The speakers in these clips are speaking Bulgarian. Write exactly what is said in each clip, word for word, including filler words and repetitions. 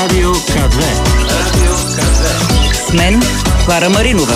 Радио КА две. Радио КА две. С мен Клара Маринова.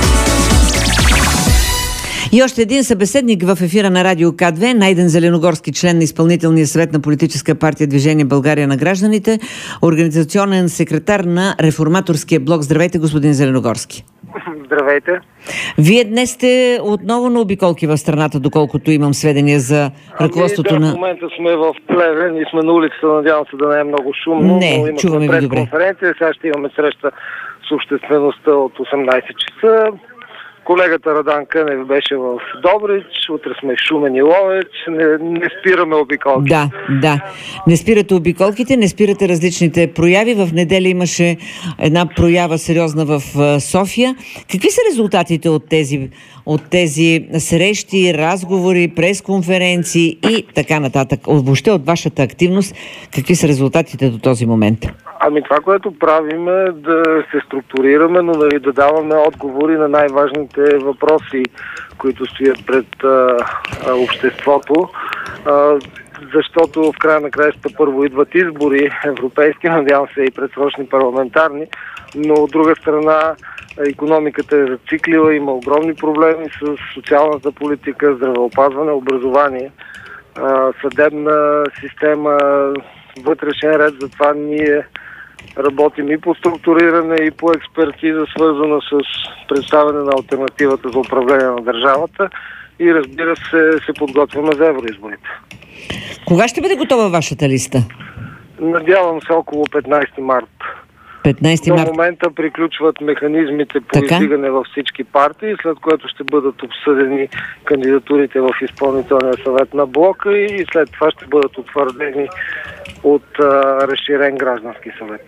И още един събеседник в ефира на Радио КА две, Найден Зеленогорски, член на изпълнителния съвет на политическа партия Движение България на гражданите, организационен секретар на Реформаторския блок. Здравейте, господин Зеленогорски. Здравейте. Вие днес сте отново на обиколки в страната, доколкото имам сведения за ръководството ами, да, на... в момента сме в Плевен и сме на улицата, надявам се да не е много шумно. Не, но чуваме ви добре. Конференция, сега ще имаме среща с обществеността от осемнайсет часа. Колегата Радан Кънев беше в Добрич, утре сме в Шумен и Ловеч, не, не спираме обиколки. Да, да. Не спирате обиколките, не спирате различните прояви. В неделя имаше една проява сериозна в София. Какви са резултатите от тези, от тези срещи, разговори, пресконференции и така нататък? Въобще от вашата активност, какви са резултатите до този момент? Ами това, което правим е да се структурираме, но да ви да даваме отговори на най-важните въпроси, които стоят пред а, а, обществото. А, защото в края на краищата първо идват избори, европейски, надявам се и предсрочни парламентарни, но от друга страна икономиката е зациклила, има огромни проблеми с социалната политика, здравеопазване, образование, а, съдебна система, вътрешен ред. Затова ние работим и по структуриране, и по експертиза, свързана с представяне на алтернативата за управление на държавата и разбира се, се подготвяме за евроизборите. Кога ще бъде готова вашата листа? Надявам се около петнайсети март. петнайсети март. До момента приключват механизмите по така? издигане във всички партии, след което ще бъдат обсъдени кандидатурите в изпълнителния съвет на блока и след това ще бъдат утвърдени от а, разширен граждански съвет.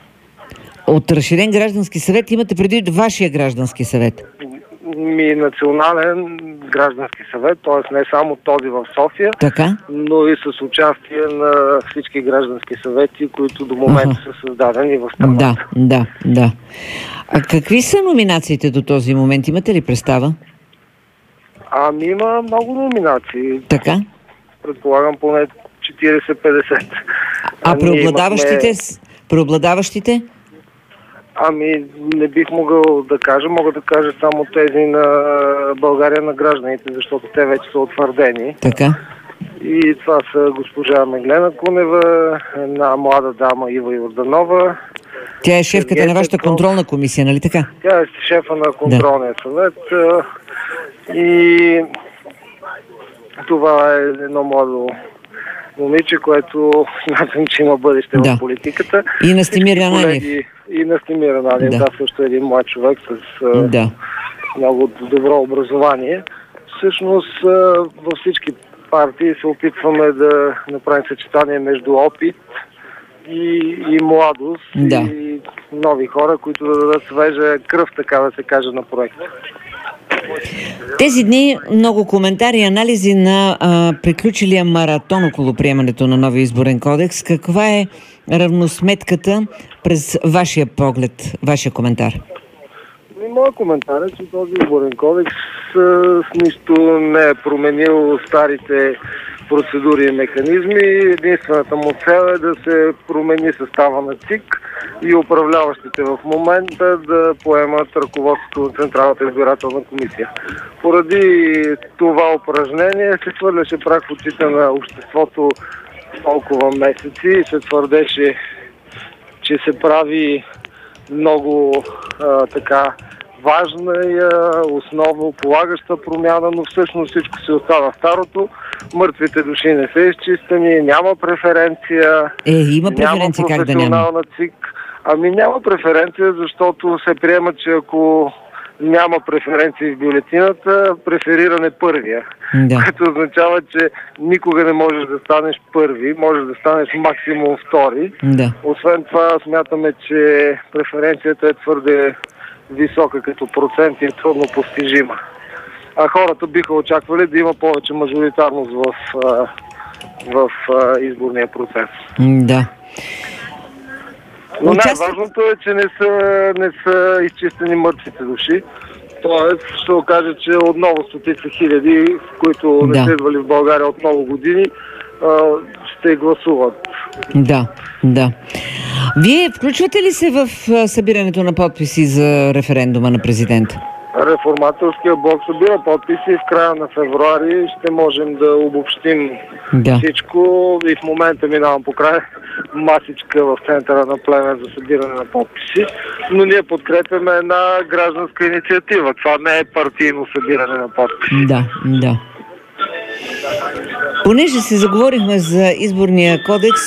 От разширен граждански съвет имате предвид вашия граждански съвет? Ми национален граждански съвет, т.е. не само този в София, така? но и с участие на всички граждански съвети, които до момента ага. са създадени в страната. Да, да, да. А какви са номинациите до този момент? Имате ли представа? Ами има много номинации. Така? Предполагам поне четирийсет-петдесет. А, а преобладаващите? Имахме... преобладаващите? Ами не бих могъл да кажа. Мога да кажа само тези на България на гражданите, защото те вече са утвърдени. Така. И това са госпожа Меглена Кунева, една млада дама Ива Йорданова. Тя е шефката на вашата контролна комисия, нали така? Тя е шефа на контролния да. съвет. И това е едно младо момиче, което смятам, че има бъдеще да. в политиката. И Настимир Ананиев. И Настимир Ананиев, да. да, също е един млад човек с да. много добро образование. Всъщност във всички партии се опитваме да направим съчетание между опит и, и младост да. и нови хора, които да дадат свежа кръв, така да се каже, на проекта. Тези дни много коментари и анализи на а, приключилия маратон около приемането на новия изборен кодекс. Каква е равносметката през вашия поглед, вашия коментар? Моят коментар е, че този изборен кодекс с, с нищо не е променил старите процедури и механизми. Единствената му цел е да се промени състава на ЦИК и управляващите в момента да поемат ръководството на Централната избирателна комисия. Поради това упражнение се хвърляше прах в очите на обществото толкова месеци и се твърдеше, че се прави много а, така важна и основополагаща промяна, но всъщност всичко се остава старото. Мъртвите души не са изчистени, няма преференция. Е, има преференция, няма как да няма? ЦИК. Ами няма преференция, защото се приема, че ако няма преференции в бюлетината, префериране първия. Да. Което означава, че никога не можеш да станеш първи, можеш да станеш максимум втори. Да. Освен това, смятаме, че преференцията е твърде висока като процент и е трудно постижима. А хората биха очаквали да има повече мажоритарност в, в, в изборния процес. Да. Но най-важното е, че не са, не са изчистени мъртвите души. Тоест, ще окаже, че отново стотици хиляди, които не са идвали в България от много години, ще гласуват. Да, да. Вие включвате ли се в събирането на подписи за референдума на президента? Реформаторския блок събира подписи и в края на февруари ще можем да обобщим да. всичко. И в момента минавам по край масичка в центъра на Плевен за събиране на подписи, но ние подкрепяме една гражданска инициатива. Това не е партийно събиране на подписи. Да, да. Понеже се заговорихме за изборния кодекс,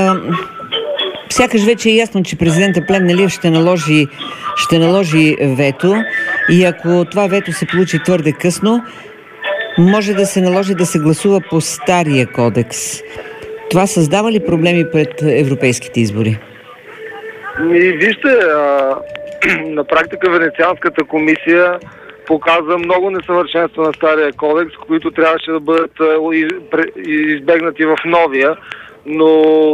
сякаш вече е ясно, че президентът Плевнелиев ще наложи, ще наложи вето и ако това вето се получи твърде късно, може да се наложи да се гласува по стария кодекс. Това създава ли проблеми пред европейските избори? И вижте, а, на практика Венецианската комисия показа много несъвършенства на стария кодекс, които трябваше да бъдат избегнати в новия, но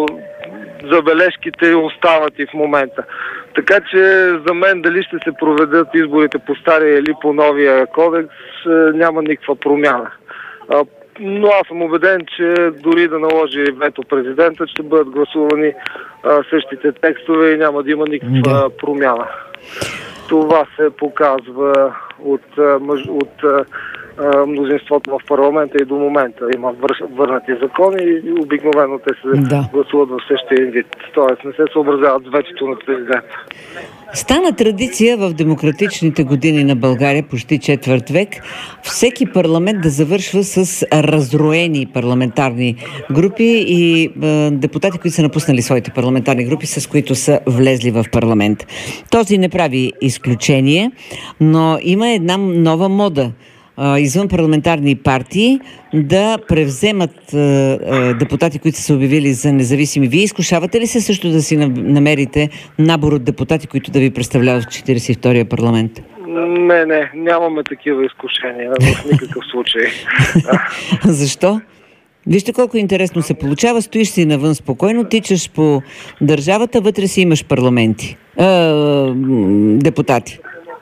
забележките остават и в момента. Така че за мен дали ще се проведат изборите по стария или по новия кодекс, няма никаква промяна. Но аз съм убеден, че дори да наложи вето президента, ще бъдат гласувани същите текстове и няма да има никаква да. промяна. Това се показва от, от мнозинството в парламента и до момента. Има върнати закони и обикновено те се да. гласуват в същия вид. Тоест не се съобразяват с ветото на президента. Стана традиция в демократичните години на България, почти четвърт век, всеки парламент да завършва с разроени парламентарни групи и е, депутати, които са напуснали своите парламентарни групи, с които са влезли в парламент. Този не прави изключение, но има една нова мода извън парламентарни партии да превземат е, е, депутати, които са се обявили за независими. Вие изкушавате ли се също да си намерите набор от депутати, които да ви представляват в четиридесет и втория парламент? Не, не, нямаме такива изкушения в никакъв случай. Защо? Вижте колко интересно се получава. Стоиш си навън спокойно, тичаш по държавата, вътре си имаш парламенти. Е, депутати.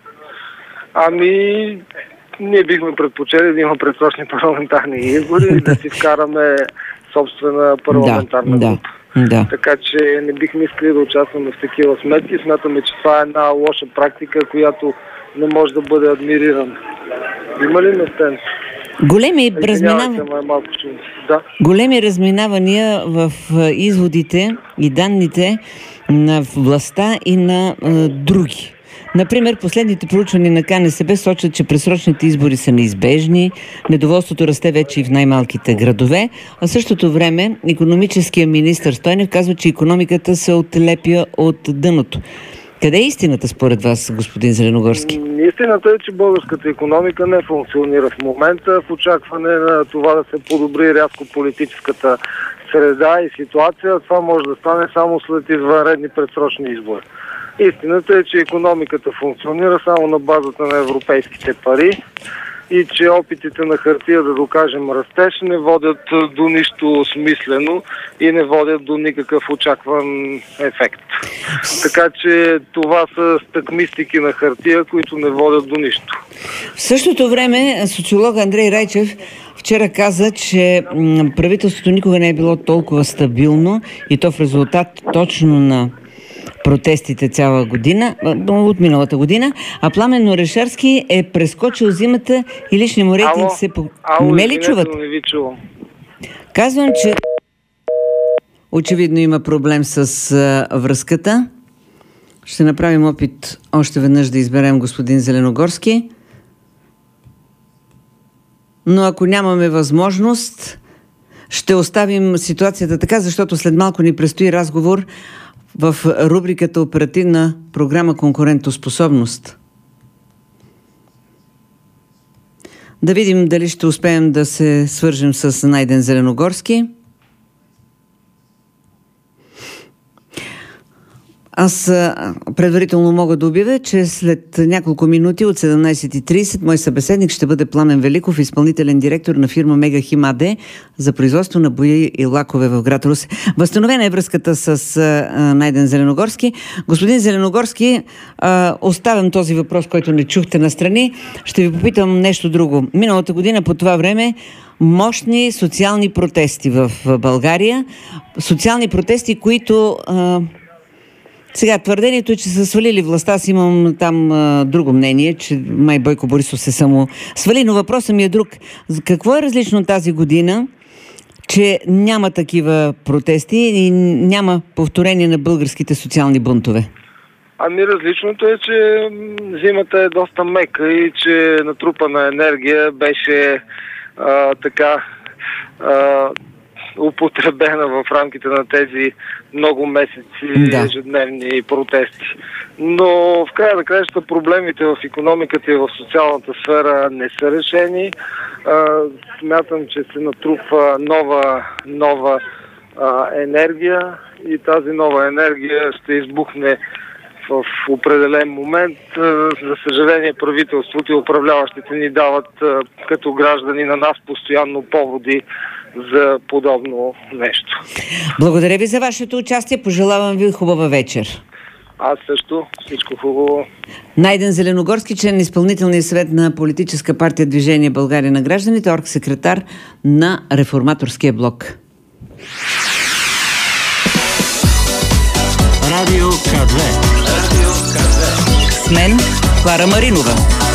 Ами... Ние бихме предпочели да има предсрочни парламентарни избори и да си вкараме собствена парламентарна да, група. Да, да. Така че не бихме искали да участваме в такива сметки. Смятаме, че това е една лоша практика, която не може да бъде адмирирана. Има ли местен? Големи разминавания. Да. Големи разминавания в изводите и данните на властта и на е, други. Например, последните проучвания на Ка Ен Се Бе сочат, че предсрочните избори са неизбежни, недоволството расте вече и в най-малките градове, а в същото време икономическият министър Стойнев казва, че икономиката се отлепя от дъното. Къде е истината според вас, господин Зеленогорски? Истината е, че българската икономика не функционира в момента в очакване на това да се подобри рязко политическата среда и ситуация. Това може да стане само след извънредни предсрочни избори. Истината е, че икономиката функционира само на базата на европейските пари и че опитите на хартия да докажем растеж не водят до нищо смислено и не водят до никакъв очакван ефект. Така че това са стъкмистики на хартия, които не водят до нищо. В същото време социолог Андрей Райчев вчера каза, че правителството никога не е било толкова стабилно и то в резултат точно на протестите цяла година, от миналата година, а Пламен Орешарски е прескочил зимата и личния му рейтинг се... По... Ало, не ме ли чуват? Не ви чувам. Казвам, че очевидно има проблем с а, връзката. Ще направим опит още веднъж да изберем господин Зеленогорски. Но ако нямаме възможност, ще оставим ситуацията така, защото след малко ни предстои разговор в рубриката Оперативна програма Конкурентоспособност. Да видим дали ще успеем да се свържем с Найден Зеленогорски. Аз предварително мога да обявя, че след няколко минути от седемнайсет и трийсет мой събеседник ще бъде Пламен Великов, изпълнителен директор на фирма Мегахим АД за производство на бои и лакове в град Русе. Възстановена е връзката с а, Найден Зеленогорски. Господин Зеленогорски, а, оставям този въпрос, който не чухте настрани. Ще ви попитам нещо друго. Миналата година по това време мощни социални протести в България. Социални протести, които... А, Сега, твърдението е, че са свалили властта. Аз имам там а, друго мнение, че май Бойко Борисов се само свали, но въпросът ми е друг. Какво е различно тази година, че няма такива протести и няма повторение на българските социални бунтове? Ами различното е, че зимата е доста мека и че натрупана енергия беше а, така а, употребена в рамките на тези много месеци да. ежедневни протести. Но в края на краищата проблемите в икономиката и в социалната сфера не са решени. А, смятам, че се натрупва нова, нова а, енергия и тази нова енергия ще избухне в определен момент. За съжаление, правителството и управляващите ни дават като граждани на нас постоянно поводи за подобно нещо. Благодаря ви за вашето участие. Пожелавам ви хубава вечер. Аз също. Всичко хубаво. Найден Зеленогорски, член на изпълнителния съвет на политическа партия Движение България на гражданите, оргсекретар на Реформаторския блок. Радио К две. С мен Клара Маринова.